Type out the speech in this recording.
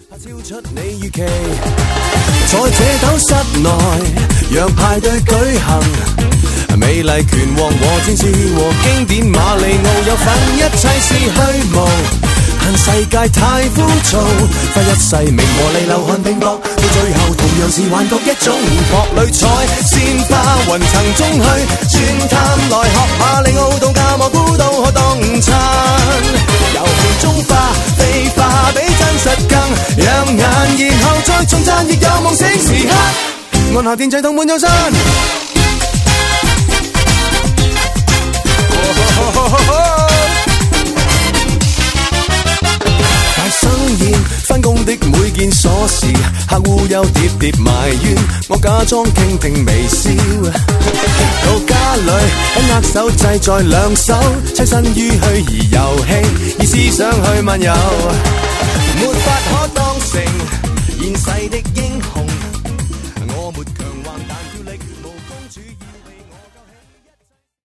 超出你預期，在這斗室內讓派對舉行，美麗拳王和戰士和經典馬里奧有份，一切是虛無，但世界太枯燥，花一世名和利流汗拼搏，到最後同樣是幻覺一種各類彩鮮花雲層中去轉探，來學馬里奧度假蘑菇都可當餐，遊戲中化非化比真實更養眼，然後再重讚亦有夢醒時刻，按下電掣同滿有山。大生宴返工的每件瑣事，客戶又喋喋埋怨，我假裝傾聽微笑。到家裏一握手掣在兩手，棲身於虛擬遊戲，以思想去漫遊，沒法可當成現世的英雄，我沒強橫但跳力無功主義。